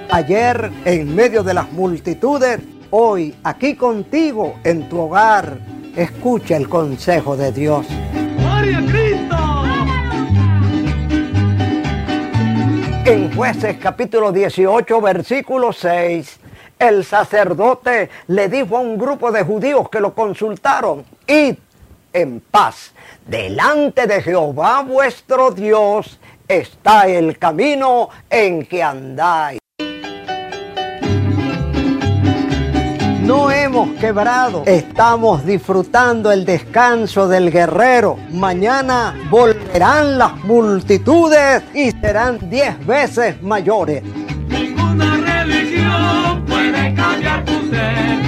Ayer en medio de las multitudes, hoy aquí contigo en tu hogar. Escucha el consejo de Dios. ¡Gloria a Cristo! En Jueces capítulo 18, versículo 6, el sacerdote le dijo a un grupo de judíos que lo consultaron: id en paz, delante de Jehová vuestro Dios está el camino en que andáis. No hemos quebrado, estamos disfrutando el descanso del guerrero. Mañana volverán las multitudes y serán 10 veces mayores. Ninguna religión puede cambiar tu ser.